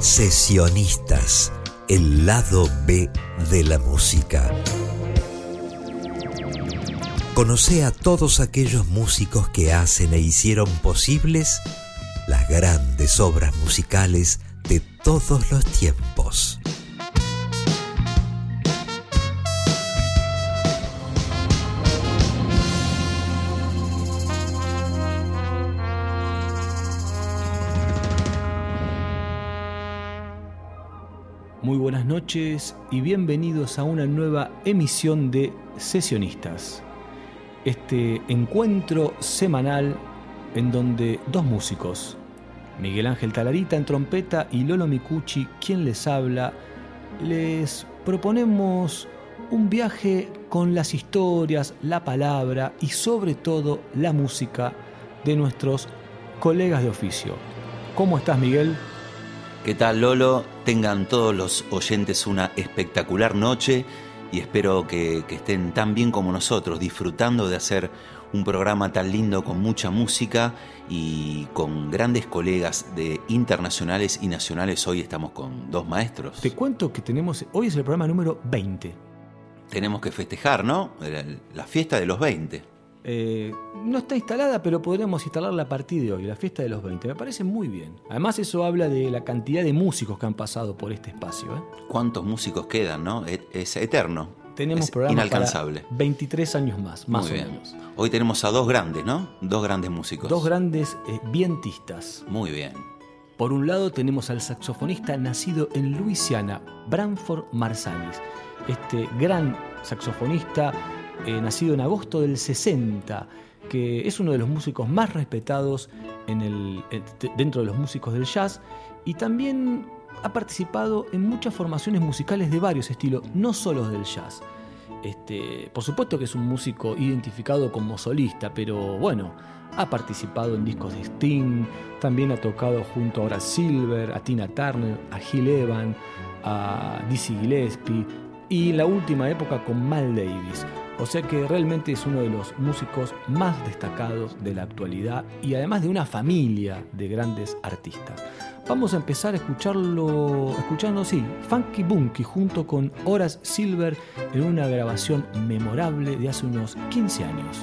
Sesionistas, el lado B de la música. Conoce a todos aquellos músicos que hacen e hicieron posibles las grandes obras musicales de todos los tiempos. Muy buenas noches y bienvenidos a una nueva emisión de Sesionistas. Este encuentro semanal en donde dos músicos, Miguel Ángel Talarita en trompeta y Lolo Micucci, quien les habla, les proponemos un viaje con las historias, la palabra y sobre todo la música de nuestros colegas de oficio. ¿Cómo estás, Miguel? ¿Qué tal, Lolo? Tengan todos los oyentes una espectacular noche y espero que estén tan bien como nosotros, disfrutando de hacer un programa tan lindo con mucha música y con grandes colegas de internacionales y nacionales. Hoy estamos con dos maestros. Te cuento que hoy es el programa número 20. Tenemos que festejar, ¿no? La fiesta de los 20. No está instalada, pero podríamos instalarla a partir de hoy, la fiesta de los 20. Me parece muy bien. Además, eso habla de la cantidad de músicos que han pasado por este espacio, ¿eh? ¿Cuántos músicos quedan, no? Es eterno. Tenemos programas inalcanzable. Para 23 años más muy o bien. menos. Hoy tenemos a dos grandes, ¿no? Dos grandes músicos. Dos grandes vientistas. Muy bien. Por un lado tenemos al saxofonista nacido en Luisiana, Branford Marsalis. Este gran saxofonista nacido en agosto del 60, que es uno de los músicos más respetados dentro de los músicos del jazz, y también ha participado en muchas formaciones musicales de varios estilos, no solo del jazz. Por supuesto que es un músico identificado como solista, pero bueno, ha participado en discos de Sting, también ha tocado junto a Horace Silver, a Tina Turner, a Gil Evans, a Dizzy Gillespie y en la última época con Miles Davis. O sea que realmente es uno de los músicos más destacados de la actualidad y además de una familia de grandes artistas. Vamos a empezar a escuchando, Funky Bunky junto con Horace Silver en una grabación memorable de hace unos 15 años.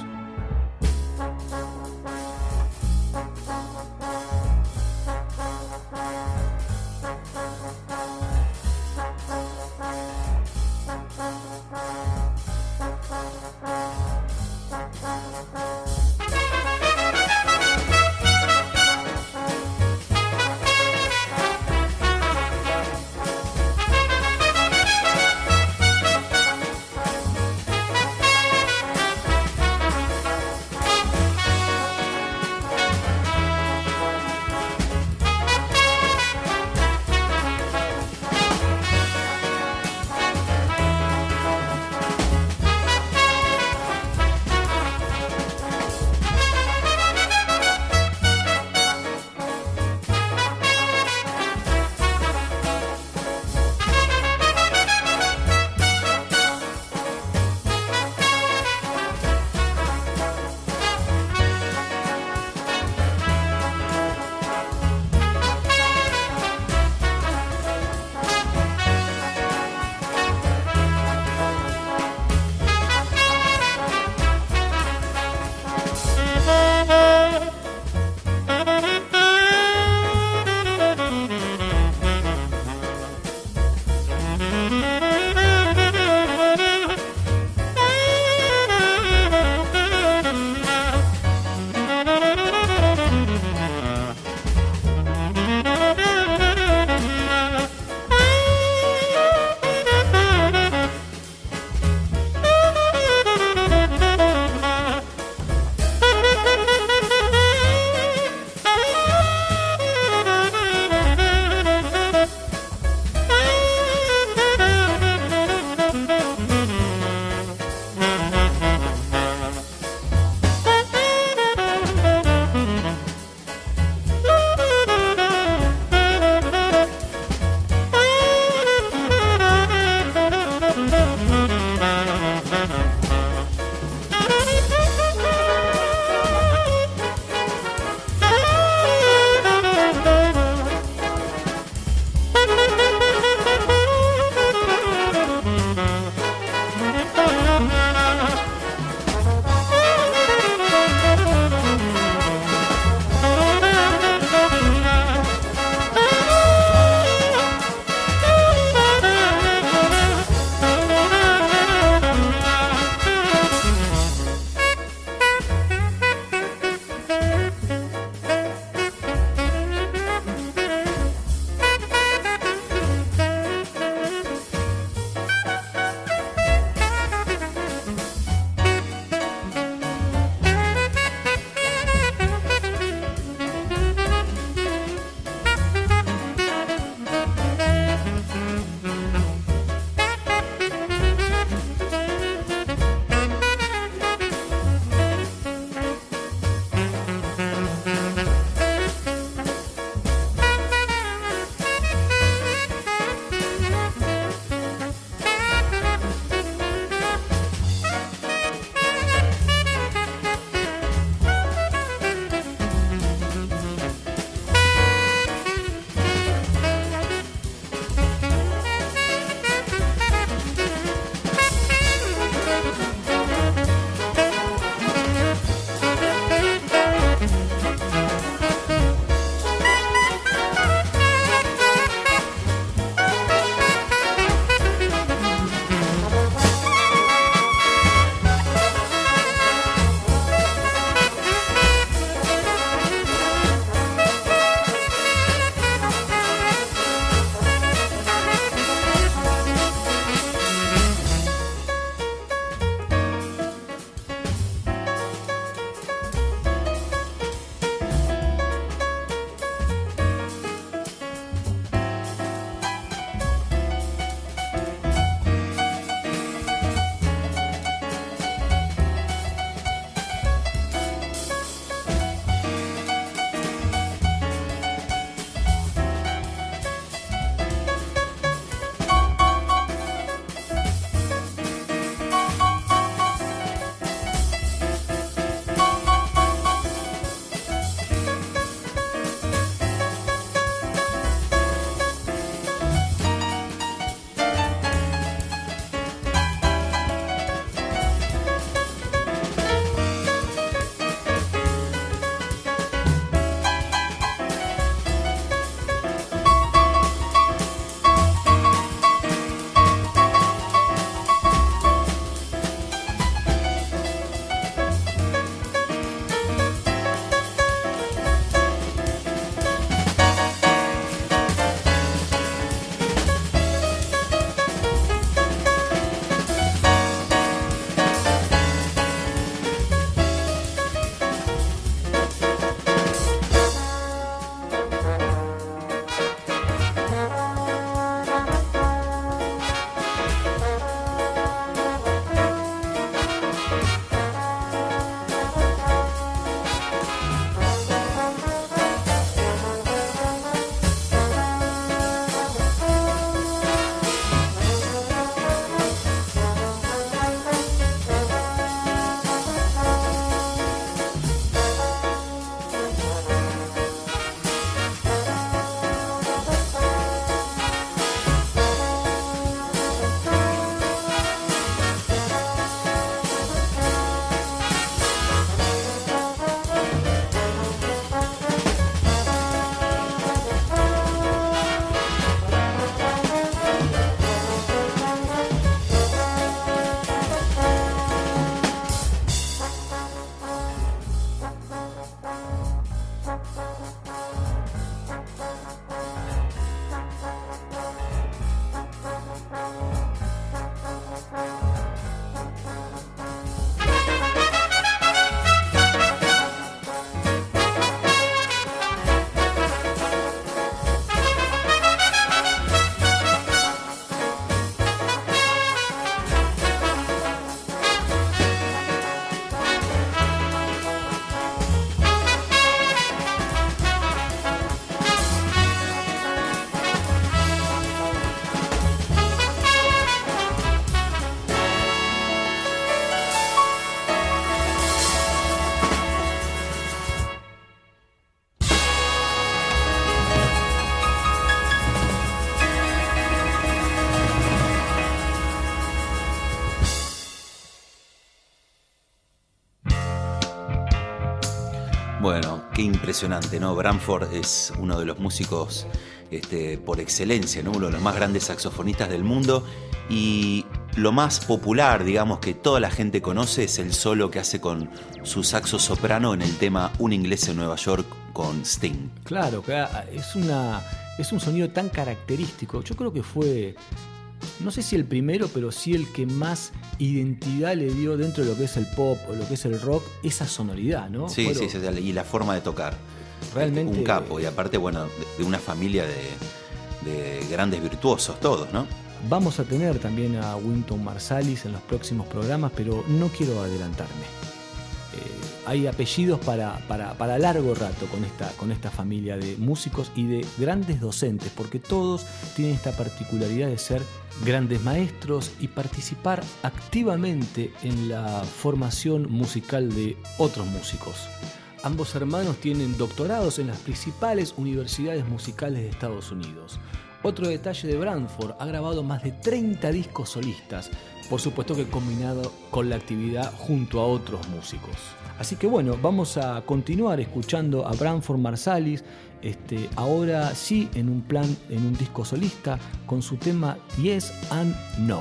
Bueno, qué impresionante, ¿no? Branford es uno de los músicos por excelencia, ¿no? Uno de los más grandes saxofonistas del mundo, y lo más popular, digamos, que toda la gente conoce es el solo que hace con su saxo soprano en el tema Un inglés en Nueva York con Sting. Claro, es un sonido tan característico. Yo creo que fue, no sé si el primero, pero sí el que más identidad le dio dentro de lo que es el pop o lo que es el rock, esa sonoridad, ¿no? Sí, sí, y la forma de tocar. Realmente un capo, y aparte, bueno, de una familia de grandes virtuosos todos, ¿no? Vamos a tener también a Wynton Marsalis en los próximos programas, pero no quiero adelantarme. Hay apellidos para largo rato con esta familia de músicos y de grandes docentes, porque todos tienen esta particularidad de ser grandes maestros y participar activamente en la formación musical de otros músicos. Ambos hermanos tienen doctorados en las principales universidades musicales de Estados Unidos. Otro detalle de Branford, ha grabado más de 30 discos solistas, por supuesto que combinado con la actividad junto a otros músicos. Así que bueno, vamos a continuar escuchando a Branford Marsalis, ahora sí en un disco solista, con su tema Yes and No.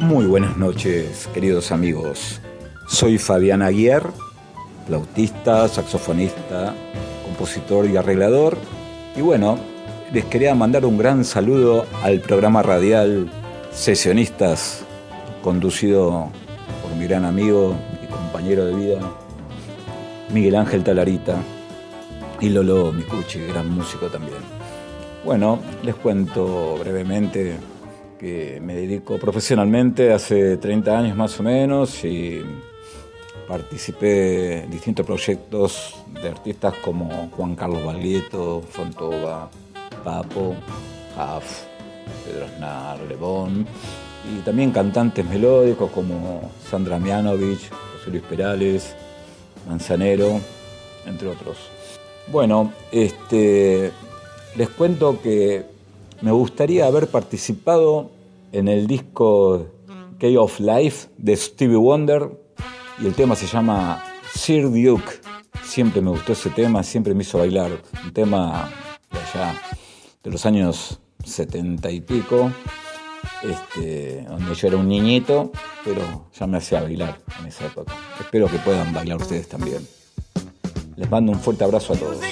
Muy buenas noches, queridos amigos. Soy Fabián Aguiar, flautista, saxofonista, compositor y arreglador. Y bueno, les quería mandar un gran saludo al programa radial Sesionistas, conducido por mi gran amigo y compañero de vida, Miguel Ángel Talarita, y Lolo Micucci, gran músico también. Bueno, les cuento brevemente que me dedico profesionalmente hace 30 años más o menos y participé en distintos proyectos de artistas como Juan Carlos Baglietto, Fontova, Papo, Huff, Pedro Aznar, Lebón, y también cantantes melódicos como Sandra Mianovich, José Luis Perales, Manzanero, entre otros. Bueno, les cuento que me gustaría haber participado en el disco Key of Life de Stevie Wonder, y el tema se llama Sir Duke. Siempre me gustó ese tema, siempre me hizo bailar. Un tema de allá, de los años 70 y pico, donde yo era un niñito, pero ya me hacía bailar en esa época. Espero que puedan bailar ustedes también. Les mando un fuerte abrazo a todos.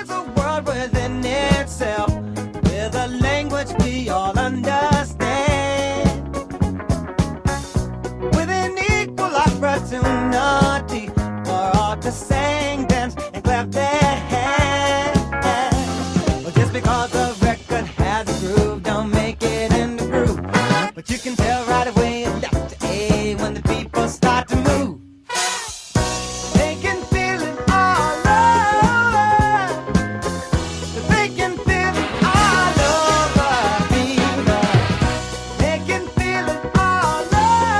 Opportunity for all to sing, dance, and clap their hands. Well, just because the record has a groove, don't make it in the groove. But you can tell right away left to A when the people start to move. They can feel it all over. They can feel it all over, people. They can feel it all over.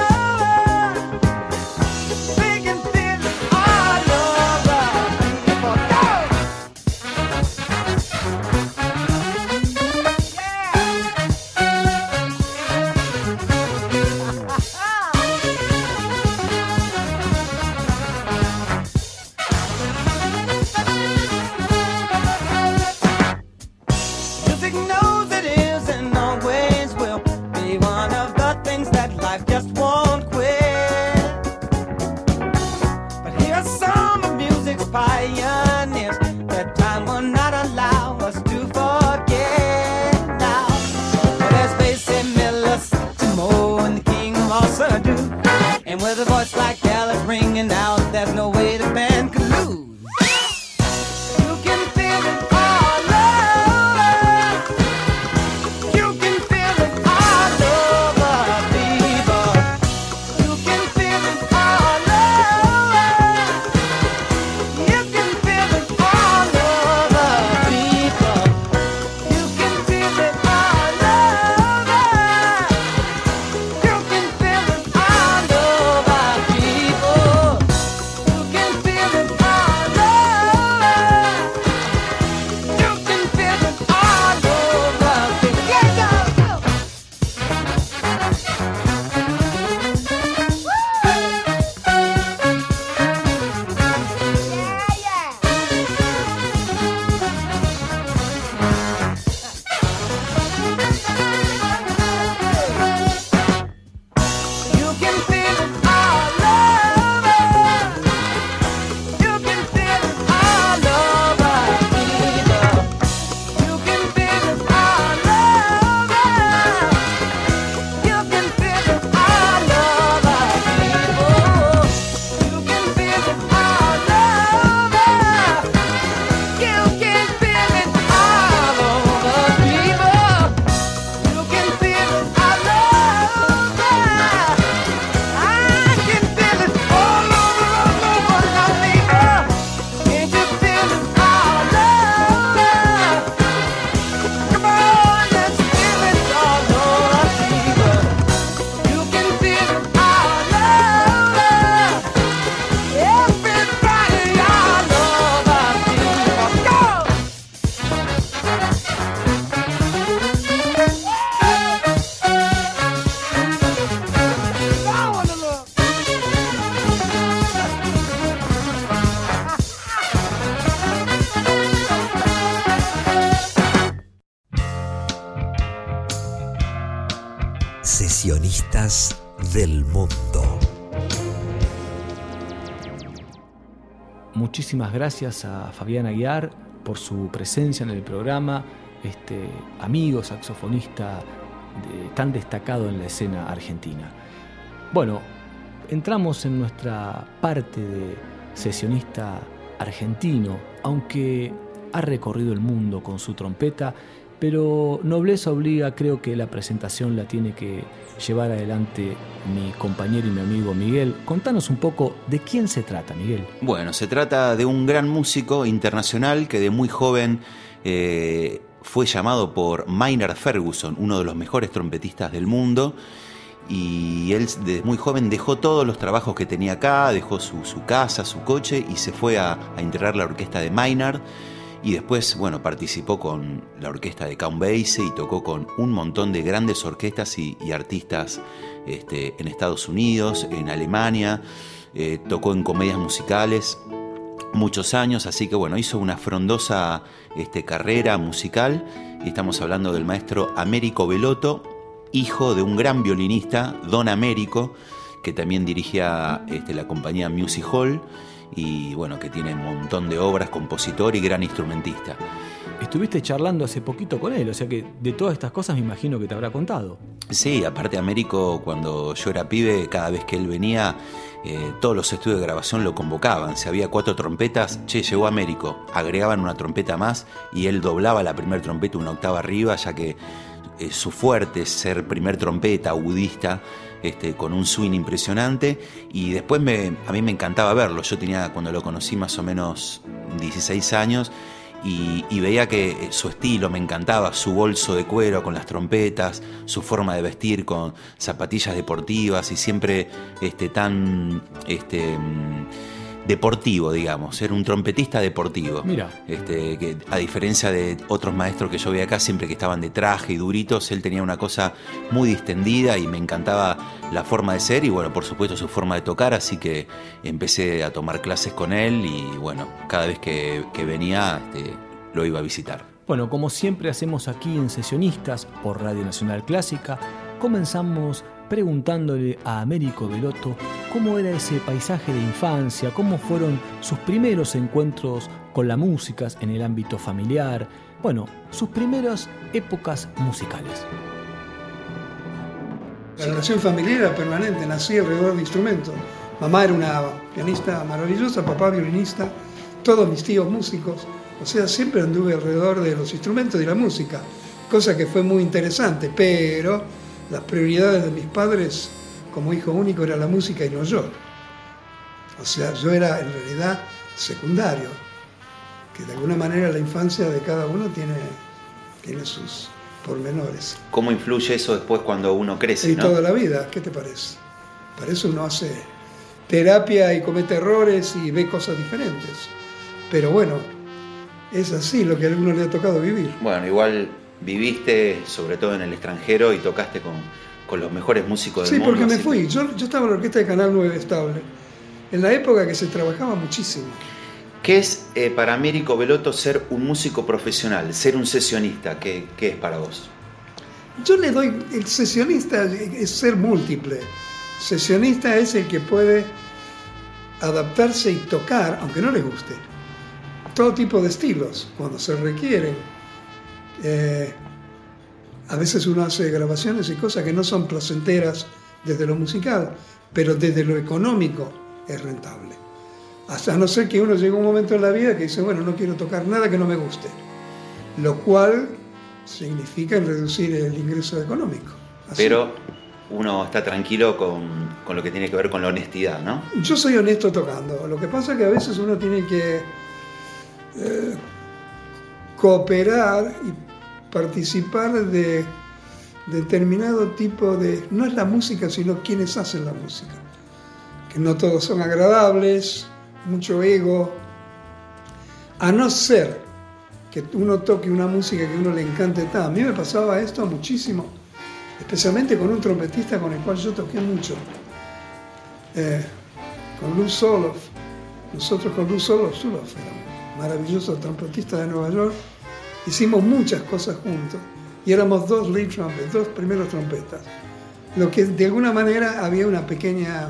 And with a voice like Alice ringing out, there's no way the band could lose. You can feel it all over. You can feel it all over, people. You can feel it all over. You can feel it all over, people. You can feel it all over. You can feel it all over, people. You can feel it all over. You can feel it all over. Yeah, go, go. You can feel it all over. You can feel it all over, people. You can feel it all over. You can feel it all over, people. You can feel it all over. You can feel it all over, people. You can feel it all over. I can feel it all over, people. Can't you feel it all over? Come on, let's feel it all over, people. You can feel it all over. Everybody all over, people. Go! I wanna look. Sesionistas del mundo. Muchísimas gracias a Fabián Aguiar por su presencia en el programa, amigo saxofonista tan destacado en la escena argentina. Bueno, entramos en nuestra parte de sesionista argentino, aunque ha recorrido el mundo con su trompeta, pero nobleza obliga, creo que la presentación la tiene que llevar adelante mi compañero y mi amigo Miguel. Contanos un poco de quién se trata, Miguel. Bueno, se trata de un gran músico internacional que de muy joven fue llamado por Maynard Ferguson, uno de los mejores trompetistas del mundo, y él desde muy joven dejó todos los trabajos que tenía acá, dejó su casa, su coche, y se fue a integrar la orquesta de Maynard. Y después, bueno, participó con la orquesta de Count Basie y tocó con un montón de grandes orquestas y artistas en Estados Unidos, en Alemania, tocó en comedias musicales muchos años, así que bueno, hizo una frondosa carrera musical. Y estamos hablando del maestro Americo Bellotto, hijo de un gran violinista, Don Americo, que también dirigía la compañía Music Hall, y bueno, que tiene un montón de obras, compositor y gran instrumentista. Estuviste charlando hace poquito con él, o sea que de todas estas cosas me imagino que te habrá contado. Sí, aparte Américo, cuando yo era pibe, cada vez que él venía, todos los estudios de grabación lo convocaban. Si había 4 trompetas, llegó Américo, agregaban una trompeta más y él doblaba la primera trompeta una octava arriba, ya que su fuerte es ser primer trompeta, agudista, con un swing impresionante. Y después a mí me encantaba verlo. Yo tenía, cuando lo conocí, más o menos 16 años, y veía que su estilo me encantaba, su bolso de cuero con las trompetas, su forma de vestir con zapatillas deportivas y siempre tan deportivo, digamos. Era un trompetista deportivo. Mira. Que a diferencia de otros maestros que yo veía acá, siempre que estaban de traje y duritos, él tenía una cosa muy distendida y me encantaba la forma de ser y bueno, por supuesto su forma de tocar, así que empecé a tomar clases con él y bueno, cada vez que venía lo iba a visitar. Bueno, como siempre hacemos aquí en Sesionistas por Radio Nacional Clásica, comenzamos preguntándole a Americo Bellotto cómo era ese paisaje de infancia, cómo fueron sus primeros encuentros con la música en el ámbito familiar, bueno, sus primeras épocas musicales. La relación familiar era permanente, nací alrededor de instrumentos. Mamá era una pianista maravillosa, papá violinista, todos mis tíos músicos, o sea, siempre anduve alrededor de los instrumentos y la música, cosa que fue muy interesante, pero las prioridades de mis padres como hijo único era la música y no yo. O sea, yo era en realidad secundario, que de alguna manera la infancia de cada uno tiene sus pormenores. ¿Cómo influye eso después cuando uno crece? Y toda la vida, ¿qué te parece? Para eso uno hace terapia y comete errores y ve cosas diferentes. Pero bueno, es así lo que a alguno le ha tocado vivir. Bueno, igual viviste, sobre todo en el extranjero, y tocaste con los mejores músicos del mundo. Sí, porque me fui. Yo estaba en la orquesta de Canal 9 Estable, en la época que se trabajaba muchísimo. ¿Qué es para Americo Bellotto ser un músico profesional, ser un sesionista? ¿Qué es para vos? Yo le doy, el sesionista es ser múltiple. Sesionista es el que puede adaptarse y tocar, aunque no le guste, todo tipo de estilos, cuando se requieren. A veces uno hace grabaciones y cosas que no son placenteras desde lo musical, pero desde lo económico es rentable. Hasta no ser que uno llegue a un momento en la vida que dice, bueno, no quiero tocar nada que no me guste, lo cual significa reducir el ingreso económico. Así. Pero uno está tranquilo con lo que tiene que ver con la honestidad, ¿no? Yo soy honesto tocando. Lo que pasa es que a veces uno tiene que cooperar y participar de determinado tipo de... No es la música, sino quienes hacen la música. Que no todos son agradables, mucho ego. A no ser que uno toque una música que a uno le encante. A mí me pasaba esto muchísimo, especialmente con un trompetista con el cual yo toqué mucho, con Lou Soloff. Nosotros con Lou Soloff, era un maravilloso trompetista de Nueva York, hicimos muchas cosas juntos y éramos dos lead trumpets, dos primeros trompetas. lo que de alguna manera había una pequeña,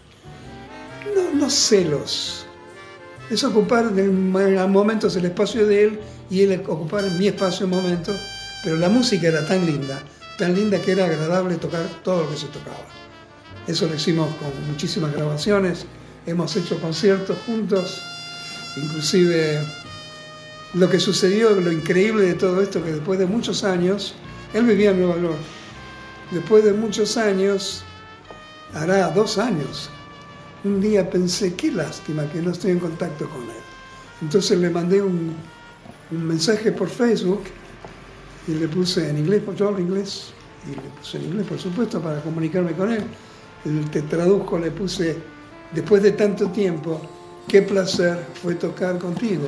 no celos, es ocupar en momentos el espacio de él y él ocupar mi espacio en momentos, pero la música era tan linda que era agradable tocar todo lo que se tocaba. Eso lo hicimos con muchísimas grabaciones, hemos hecho conciertos juntos, inclusive lo que sucedió, lo increíble de todo esto, que después de muchos años, él vivía en Nueva York, después de muchos años, hará 2 años, un día pensé, qué lástima que no estoy en contacto con él. Entonces le mandé un mensaje por Facebook y le puse en inglés, porque yo hablo inglés, y le puse en inglés, por supuesto, para comunicarme con él. Te traduzco, le puse, después de tanto tiempo, qué placer fue tocar contigo.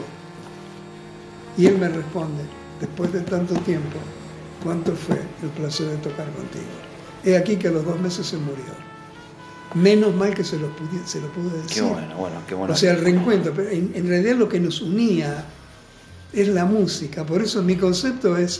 Y él me responde, después de tanto tiempo, ¿cuánto fue el placer de tocar contigo? He aquí que a los 2 meses se murió. Menos mal que se lo pude decir. Qué bueno. O sea, el reencuentro, pero en realidad lo que nos unía es la música. Por eso mi concepto es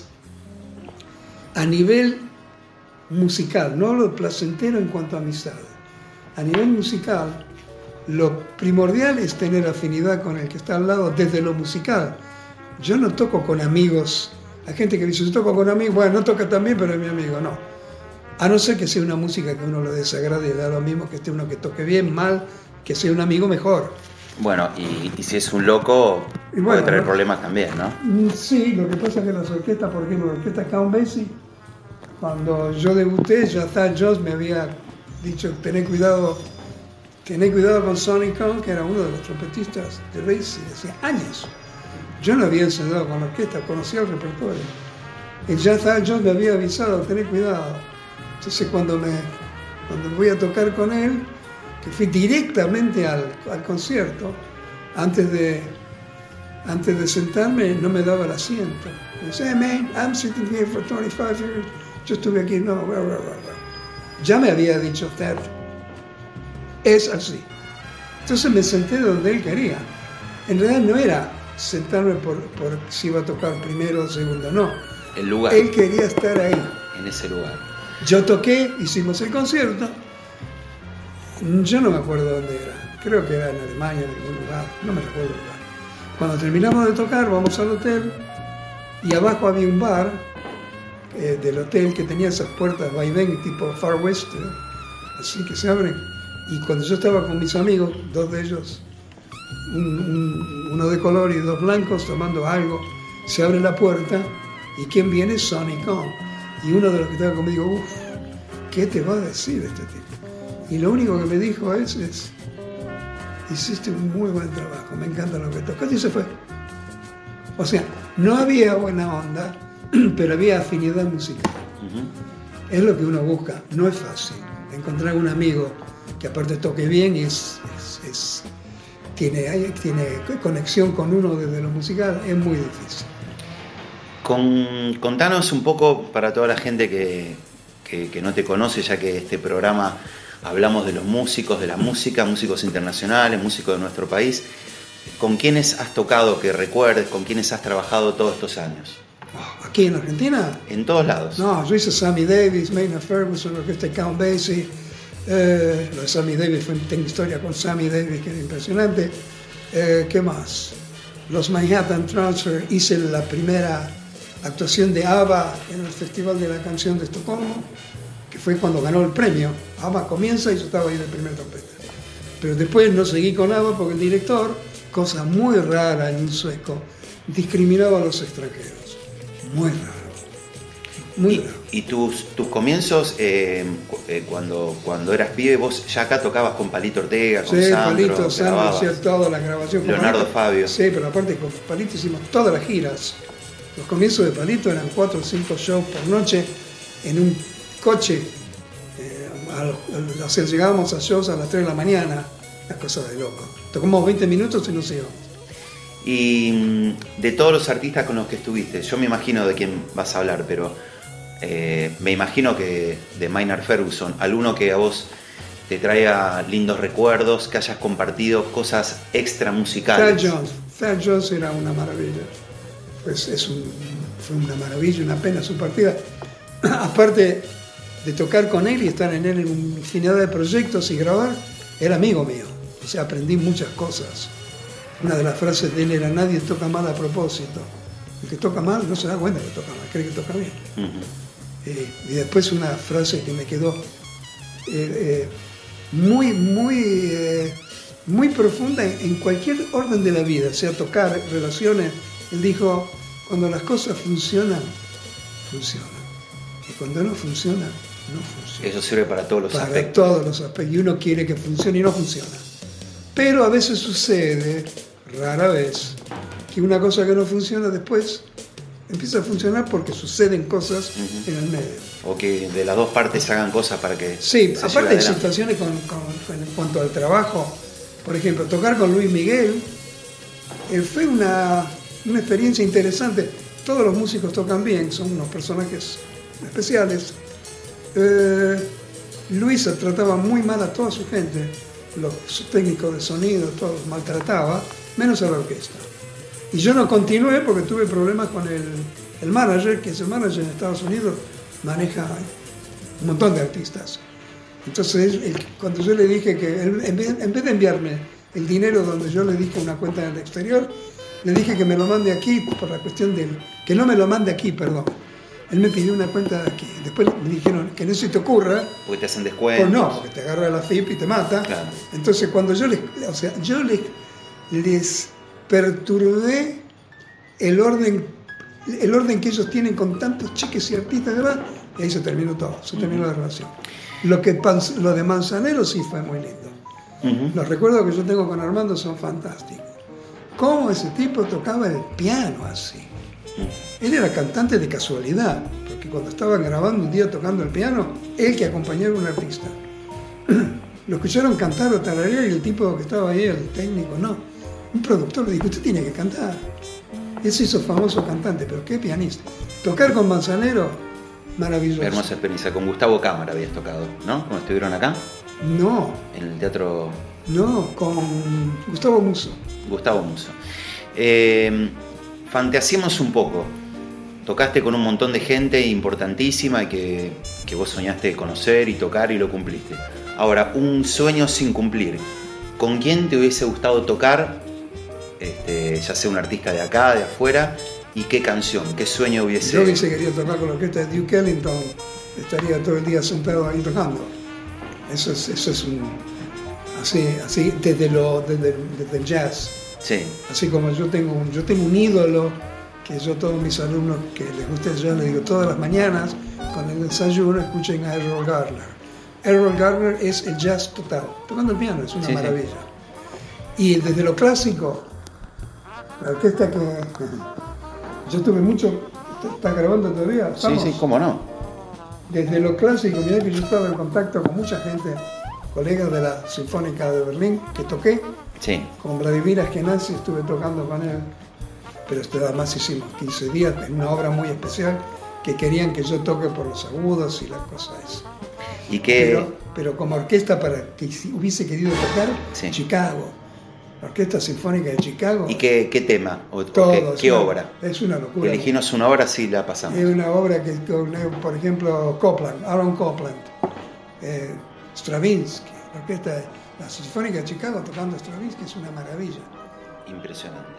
a nivel musical, no lo placentero en cuanto a amistad. A nivel musical, lo primordial es tener afinidad con el que está al lado desde lo musical. Yo no toco con amigos. Hay gente que dice, yo toco con amigos, bueno, no toca tan bien, pero es mi amigo. No. A no ser que sea una música que uno le desagrade, da lo mismo que esté uno que toque bien, mal, que sea un amigo mejor. Bueno, y si es un loco, puede traer problemas también, ¿no? Sí, lo que pasa es que las orquestas, por ejemplo, la orquesta Count Basie, cuando yo debuté, ya Thad Jones me había dicho, tené cuidado con Sonny Cohn, que era uno de los trompetistas de Basie, hace años. Yo no había ensayado con la orquesta, conocía el repertorio. Y ya Thad Jones me había avisado, tené cuidado. Entonces cuando voy a tocar con él, que fui directamente al concierto, antes de sentarme no me daba el asiento. Me decía, hey man, I'm sitting here for 25 years. Yo estuve aquí, no, bla, bla, bla, bla. Ya me había dicho Thad, es así. Entonces me senté donde él quería. En realidad no era sentarme por si iba a tocar primero o segundo, no. El lugar. Él quería estar ahí. En ese lugar. Yo toqué, hicimos el concierto. Yo no me acuerdo dónde era. Creo que era en Alemania, en algún lugar. No me recuerdo el lugar. Cuando terminamos de tocar, vamos al hotel. Y abajo había un bar del hotel que tenía esas puertas vaivén tipo Far West, así que se abren. Y cuando yo estaba con mis amigos, 2 de ellos, uno de color y 2 blancos, tomando algo, se abre la puerta y ¿quién viene? Sonny Cohn. Y uno de los que estaba conmigo, ¿qué te va a decir este tipo? Y lo único que me dijo es hiciste un muy buen trabajo, me encanta lo que tocas, y se fue. O sea, no había buena onda, pero había afinidad musical. Uh-huh. Es lo que uno busca, no es fácil. Encontrar un amigo que aparte toque bien y tiene conexión con uno desde lo musical, es muy difícil. Contanos un poco para toda la gente que no te conoce, ya que este programa hablamos de los músicos, de la música, músicos internacionales, músicos de nuestro país. ¿Con quiénes has tocado, que recuerdes, con quiénes has trabajado todos estos años? ¿Aquí en Argentina? En todos lados. No, yo hice Sammy Davis, Maynard Ferguson, lo que es Count Basie. Lo de Sammy Davis, tengo historia con Sammy Davis que era impresionante. ¿Qué más? Los Manhattan Transfer, hice la primera actuación de ABBA en el Festival de la Canción de Estocolmo, que fue cuando ganó el premio. ABBA comienza y yo estaba ahí de primer trompeta. Pero después no seguí con ABBA porque el director, cosa muy rara en un sueco, discriminaba a los extranjeros. Muy raro. Muy raro. ¿Y tus comienzos, cuando eras pibe, vos ya acá tocabas con Palito Ortega, con sí, Sandro? Palito, Sandro, hacía toda la grabación. Leonardo Fabio. Sí, pero aparte con Palito hicimos todas las giras. Los comienzos de Palito eran 4 o 5 shows por noche en un coche. Llegábamos a shows a las 3 de la mañana, las cosas de loco. Tocamos 20 minutos y nos íbamos. Y de todos los artistas con los que estuviste, yo me imagino de quién vas a hablar, pero me imagino que de Maynard Ferguson, alguno que a vos te traiga lindos recuerdos, que hayas compartido cosas extra musicales. Thad Jones era una maravilla. Pues fue una maravilla, una pena su partida. Aparte, de tocar con él y estar en él en infinidad de proyectos y grabar, era amigo mío. O sea, aprendí muchas cosas. Una de las frases de él era: nadie toca mal a propósito. El que toca mal no se da cuenta que toca mal, cree que toca bien. Y después una frase que me quedó muy profunda en cualquier orden de la vida, sea tocar, relaciones. Él dijo: cuando las cosas funcionan, funcionan. Y cuando no funcionan, no funciona. Eso sirve para todos los aspectos. Para todos los aspectos. Y uno quiere que funcione y no funciona. Pero a veces sucede, rara vez, que una cosa que no funciona después empieza a funcionar porque suceden cosas en el medio. O que de las dos partes hagan cosas para que sí, se aparte hay lleve adelante. situaciones en cuanto al trabajo. Por ejemplo, tocar con Luis Miguel fue una experiencia interesante. Todos los músicos tocan bien, son unos personajes especiales. Luis trataba muy mal a toda su gente, los técnicos de sonido, todos los maltrataba, menos a la orquesta. Y yo no continué porque tuve problemas con el manager, que ese manager en Estados Unidos maneja un montón de artistas. Entonces, cuando yo le dije que, en vez de enviarme el dinero donde yo le dije una cuenta en el exterior, le dije que me lo mande aquí, por la cuestión que no me lo mande aquí, perdón. Él me pidió una cuenta de aquí. Después me dijeron que no se te ocurra. Porque te hacen descuentos. Pues no, porque te agarra la FIP y te mata. Claro. Entonces, cuando yo les perturbé el orden que ellos tienen con tantos cheques y artistas, ¿verdad? Y ahí se terminó todo, se terminó la relación. Lo de Manzanero sí fue muy lindo. Los recuerdos que yo tengo con Armando son fantásticos. Cómo ese tipo tocaba el piano así. Él era cantante de casualidad, porque cuando estaban grabando un día tocando el piano, él que acompañaba a un artista. Lo escucharon cantar o tararear y el tipo que estaba ahí, el técnico, no. Un productor le dijo: usted tiene que cantar. Él se hizo famoso cantante, pero qué pianista. Tocar con Manzanero, maravilloso. Hermosa experiencia. Con Gustavo Cámara habías tocado, ¿no? Cuando estuvieron acá. No. En el teatro. No, con Gustavo Musso. Gustavo Musso. Fantaseemos un poco. Tocaste con un montón de gente importantísima y que vos soñaste conocer y tocar y lo cumpliste. Ahora, un sueño sin cumplir. ¿Con quién te hubiese gustado tocar? Ya sea un artista de acá, de afuera, y qué canción, qué sueño hubiese. Yo hubiese querido tocar con la orquesta de Duke Ellington, estaría todo el día sentado ahí tocando. Eso es un así desde el jazz. Sí. Así como yo tengo un ídolo que yo a todos mis alumnos que les gusta el jazz les digo todas las mañanas con el desayuno escuchen a Errol Garner. Errol Garner es el jazz total, tocando el piano, es una maravilla. Sí. Y desde lo clásico, la orquesta que yo tuve mucho, ¿está grabando todavía? ¿Estamos? Sí, cómo no. Desde lo clásico, mirá que yo estaba en contacto con mucha gente, colegas de la Sinfónica de Berlín, que toqué. Sí. Con Vladimir Ashkenazi estuve tocando con él, pero además hicimos 15 días en una obra muy especial que querían que yo toque por los agudos y las cosas esas. ¿Y qué? Pero como orquesta para que hubiese querido tocar, sí. Chicago, la Orquesta Sinfónica de Chicago. ¿Y qué tema? ¿Qué obra? Es una locura. Elegimos una obra, sí la pasamos. Es una obra que, por ejemplo, Aaron Copland, Stravinsky, la Sinfónica de Chicago tocando Stravinsky es una maravilla. Impresionante.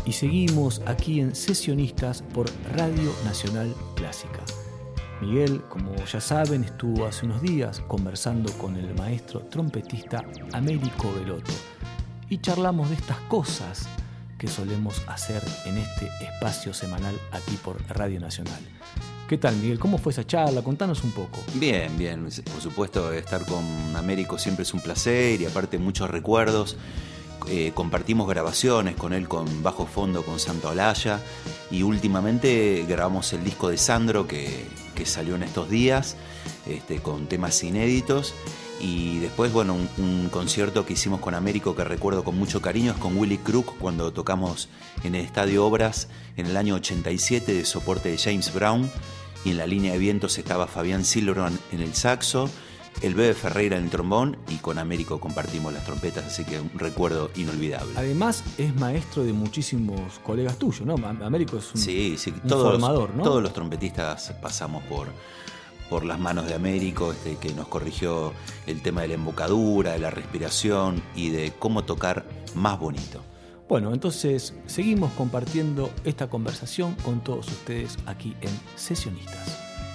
y seguimos aquí en Sesionistas por Radio Nacional Clásica. Miguel, como ya saben, estuvo hace unos días conversando con el maestro trompetista Américo Belotto y charlamos de estas cosas que solemos hacer en este espacio semanal aquí por Radio Nacional. ¿Qué tal, Miguel? ¿Cómo fue esa charla? Contanos un poco. Bien, bien. Por supuesto, estar con Américo siempre es un placer y aparte muchos recuerdos. Compartimos grabaciones con él con Bajo Fondo con Santo Olaya y últimamente grabamos el disco de Sandro que salió en estos días con temas inéditos y después un concierto que hicimos con Américo que recuerdo con mucho cariño es con Willy Crook cuando tocamos en el Estadio Obras en el año 87 de soporte de James Brown y en la línea de vientos estaba Fabián Silverman en el saxo, el Bebe Ferreira en el trombón y con Américo compartimos las trompetas, así que un recuerdo inolvidable. Además es maestro de muchísimos colegas tuyos, ¿no? Américo es un formador, ¿no? Todos los trompetistas pasamos por las manos de Américo, que nos corrigió el tema de la embocadura, de la respiración y de cómo tocar más bonito. Bueno, entonces seguimos compartiendo esta conversación con todos ustedes aquí en Sesionistas.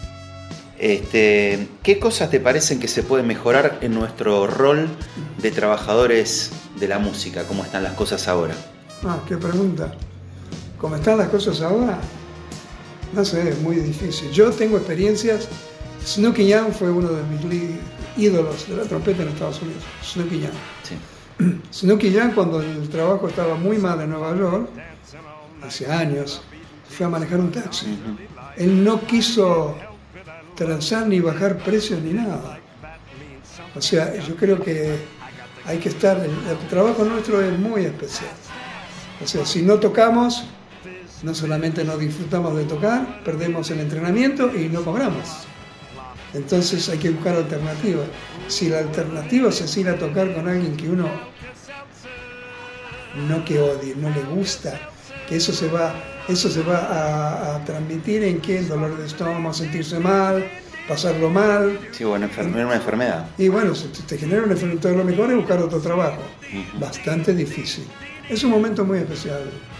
¿Qué cosas te parecen que se pueden mejorar en nuestro rol de trabajadores de la música? ¿Cómo están las cosas ahora? Qué pregunta. ¿Cómo están las cosas ahora? No sé, es muy difícil. Yo tengo experiencias. Snooky Young fue uno de mis ídolos de la trompeta en Estados Unidos. Snooky Young. Sí. Snooky Young, cuando el trabajo estaba muy mal en Nueva York, hace años, fue a manejar un taxi. Uh-huh. Él no quiso transar ni bajar precios ni nada. O sea, yo creo que hay que estar, el trabajo nuestro es muy especial. O sea, si no tocamos, no solamente no disfrutamos de tocar, perdemos el entrenamiento y no cobramos. Entonces hay que buscar alternativas. Si la alternativa es ir a tocar con alguien que uno no que odie, no le gusta, que eso se va a transmitir en que el dolor de estómago, sentirse mal, pasarlo mal. Sí, bueno, una enfermedad. Y bueno, si te genera una enfermedad, entonces lo mejor es buscar otro trabajo. Uh-huh. Bastante difícil. Es un momento muy especial.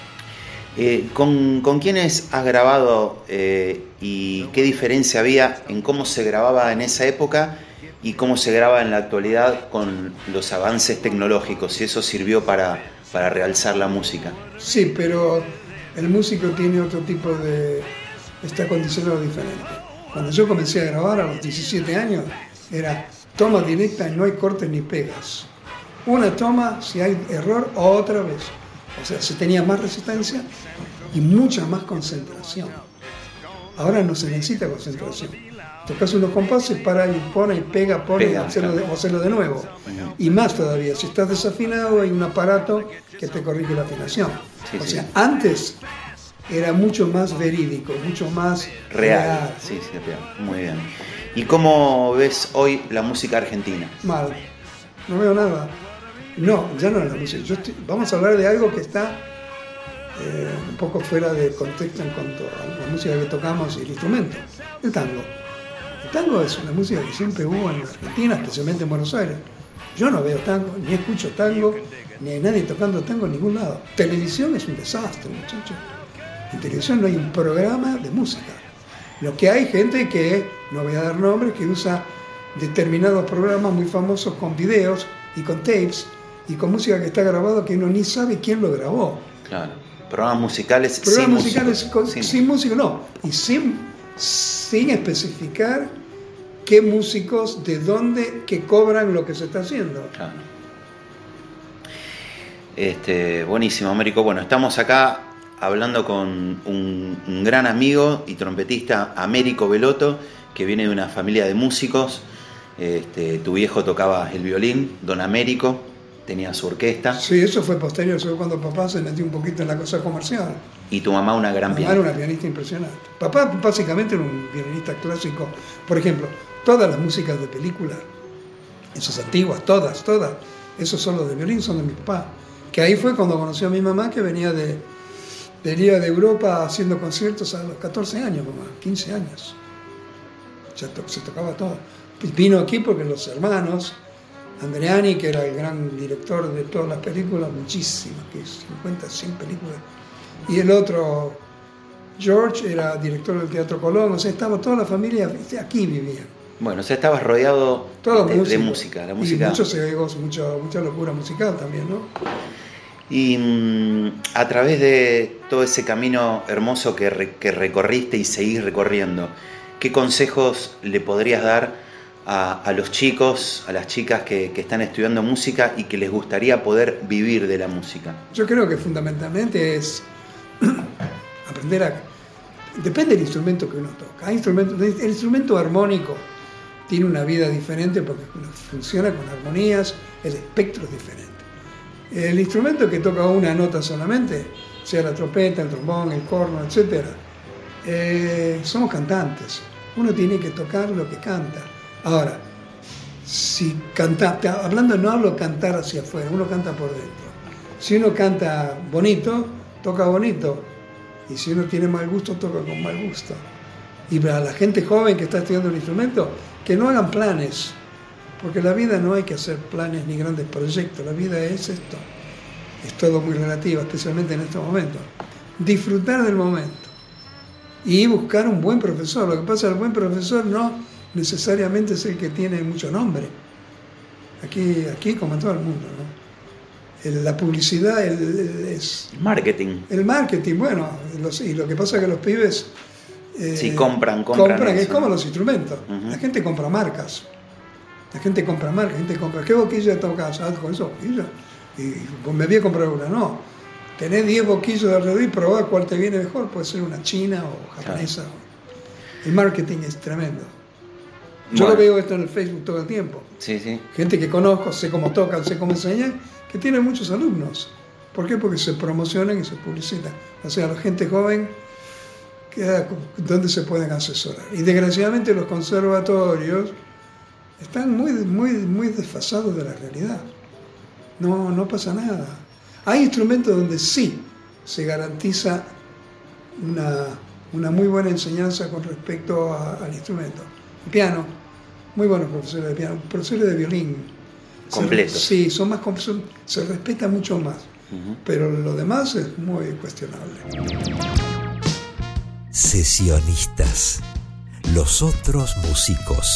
¿Con quiénes has grabado y qué diferencia había en cómo se grababa en esa época y cómo se graba en la actualidad con los avances tecnológicos? Si eso sirvió para realzar la música. Sí, pero el músico tiene otro tipo está condicionado diferente. Cuando yo comencé a grabar a los 17 años, era toma directa y no hay cortes ni pegas. Una toma, si hay error, otra vez. O sea, se tenía más resistencia y mucha más concentración. Ahora no se necesita concentración. Tocas unos compases, para y pone y pega, hacerlo de nuevo. Y más todavía, si estás desafinado hay un aparato que te corrige la afinación. Sí, o sea, antes era mucho más verídico, mucho más real. Sí, real. Muy bien. ¿Y cómo ves hoy la música argentina? Mal. No veo nada. No, ya no es la música. Vamos a hablar de algo que está un poco fuera de contexto en cuanto a la música que tocamos y el instrumento. El tango. El tango es una música que siempre hubo en Argentina, especialmente en Buenos Aires. Yo no veo tango, ni escucho tango, ni hay nadie tocando tango en ningún lado. Televisión es un desastre, muchachos. En televisión no hay un programa de música. Lo que hay gente que, no voy a dar nombres, que usa determinados programas muy famosos con videos y con tapes y con música que está grabada que uno ni sabe quién lo grabó. Claro. Programas musicales sin músico, no. Y sin especificar qué músicos, de dónde, que cobran lo que se está haciendo. Claro. Buenísimo, Américo. Bueno, estamos acá hablando con un gran amigo y trompetista, Américo Belotto, que viene de una familia de músicos. Tu viejo tocaba el violín, don Américo, tenía su orquesta. Sí, eso fue posterior, eso fue cuando papá se metió un poquito en la cosa comercial. Y tu mamá una gran pianista. Mamá era una pianista impresionante. Papá básicamente era un violinista clásico. Por ejemplo, todas las músicas de película, esas antiguas, todas, esos solos de violín son de mi papá. Que ahí fue cuando conoció a mi mamá, que venía de Europa haciendo conciertos a los 14 años, mamá, 15 años. Ya se tocaba todo. Vino aquí porque los hermanos, Andreani, que era el gran director de todas las películas, muchísimas, que 50, 100 películas, Y el otro, George, era director del Teatro Colón, o sea, estaba toda la familia, aquí vivían. Bueno, o sea, estabas rodeado de música. La música. Y mucha locura musical también, ¿no? Y a través de todo ese camino hermoso que recorriste y seguís recorriendo, ¿qué consejos le podrías dar a los chicos, a las chicas que están estudiando música y que les gustaría poder vivir de la música? Yo creo que fundamentalmente es aprender a... Depende del instrumento que uno toca. El instrumento armónico tiene una vida diferente porque funciona con armonías, el espectro es diferente. El instrumento que toca una nota solamente, sea la trompeta, el trombón, el corno, etc., somos cantantes. Uno tiene que tocar lo que canta. Ahora, si canta, no hablo cantar hacia afuera, uno canta por dentro. Si uno canta bonito, toca bonito. Y si uno tiene mal gusto, toca con mal gusto. Y para la gente joven que está estudiando el instrumento, que no hagan planes, porque la vida no hay que hacer planes ni grandes proyectos, la vida es esto, es todo muy relativo, especialmente en estos momentos. Disfrutar del momento y buscar un buen profesor. Lo que pasa es que el buen profesor no necesariamente es el que tiene mucho nombre, aquí como en todo el mundo, ¿no? La publicidad es... Marketing. El marketing, bueno, y lo que pasa es que los pibes... sí, compran es como los instrumentos. Uh-huh. La gente compra marcas. ¿Qué boquilla tocas? Ah, con esa boquilla. Y pues me voy a comprar una. No. Tenés 10 boquillos de alrededor y probá cuál te viene mejor. Puede ser una china o japonesa. Claro. El marketing es tremendo. Yo lo veo esto en el Facebook todo el tiempo. Sí, sí. Gente que conozco, sé cómo tocan, sé cómo enseñan, que tiene muchos alumnos. ¿Por qué? Porque se promocionan y se publicitan. O sea, la gente joven, ¿dónde se pueden asesorar? Y desgraciadamente los conservatorios están muy desfasados de la realidad. No pasa nada. Hay instrumentos donde sí se garantiza una muy buena enseñanza con respecto al instrumento. El piano, muy buenos profesores de piano, profesores de violín. Completos. Sí, se respeta mucho más. Uh-huh. Pero lo demás es muy cuestionable. Sesionistas, los otros músicos.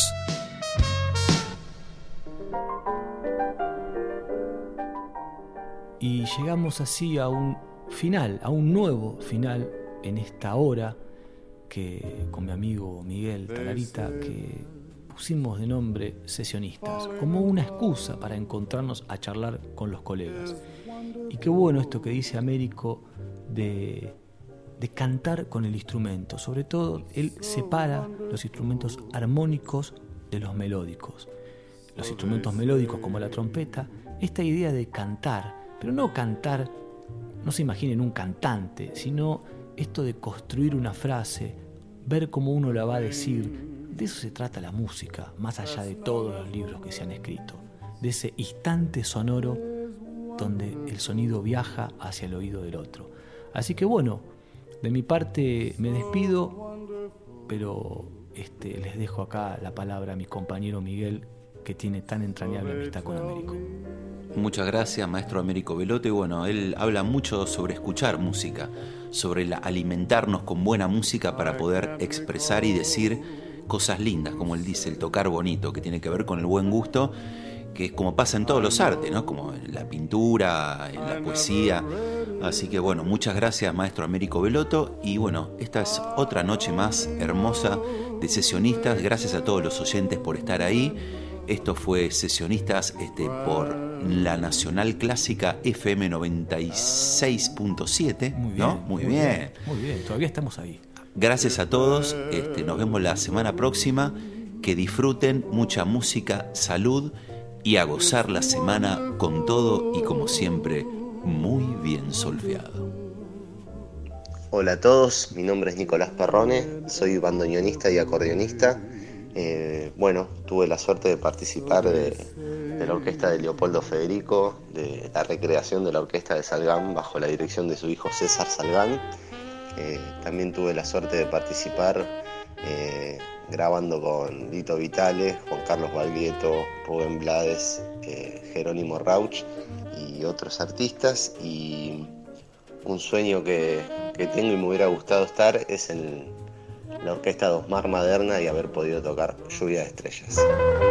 Y llegamos así a un final, a un nuevo final en esta hora que con mi amigo Miguel Talarita que pusimos de nombre Sesionistas, como una excusa para encontrarnos a charlar con los colegas. Y qué bueno esto que dice Américo de cantar con el instrumento. Sobre todo, él separa los instrumentos armónicos de los melódicos. Los instrumentos melódicos como la trompeta, esta idea de cantar, pero no cantar, no se imaginen un cantante, sino esto de construir una frase, ver cómo uno la va a decir. De eso se trata la música, más allá de todos los libros que se han escrito, de ese instante sonoro donde el sonido viaja hacia el oído del otro. Así que bueno, de mi parte me despido, pero les dejo acá la palabra a mi compañero Miguel, que tiene tan entrañable amistad con Américo. Muchas gracias, maestro Américo Veloto. Y bueno, él habla mucho sobre escuchar música, sobre alimentarnos con buena música para poder expresar y decir cosas lindas, como él dice, el tocar bonito, que tiene que ver con el buen gusto, que es como pasa en todos los artes, ¿no? Como en la pintura, en la poesía. Así que bueno, muchas gracias, maestro Américo Veloto. Y bueno, esta es otra noche más hermosa de Sesionistas. Gracias a todos los oyentes por estar ahí. Esto fue Sesionistas por la Nacional Clásica FM 96.7. Muy bien, ¿no? Muy bien. Muy bien, todavía estamos ahí. Gracias a todos. Nos vemos la semana próxima. Que disfruten mucha música, salud y a gozar la semana con todo y como siempre, muy bien solfeado. Hola a todos, mi nombre es Nicolás Perrone, soy bandoneonista y acordeonista. Tuve la suerte de participar de la orquesta de Leopoldo Federico, de la recreación de la orquesta de Salgán bajo la dirección de su hijo César Salgán. También tuve la suerte de participar grabando con Lito Vitale, Juan Carlos Baglietto, Rubén Blades, Jerónimo Rauch y otros artistas. Y un sueño que tengo y me hubiera gustado estar es en la orquesta de Osmar Maderna y haber podido tocar Lluvia de Estrellas.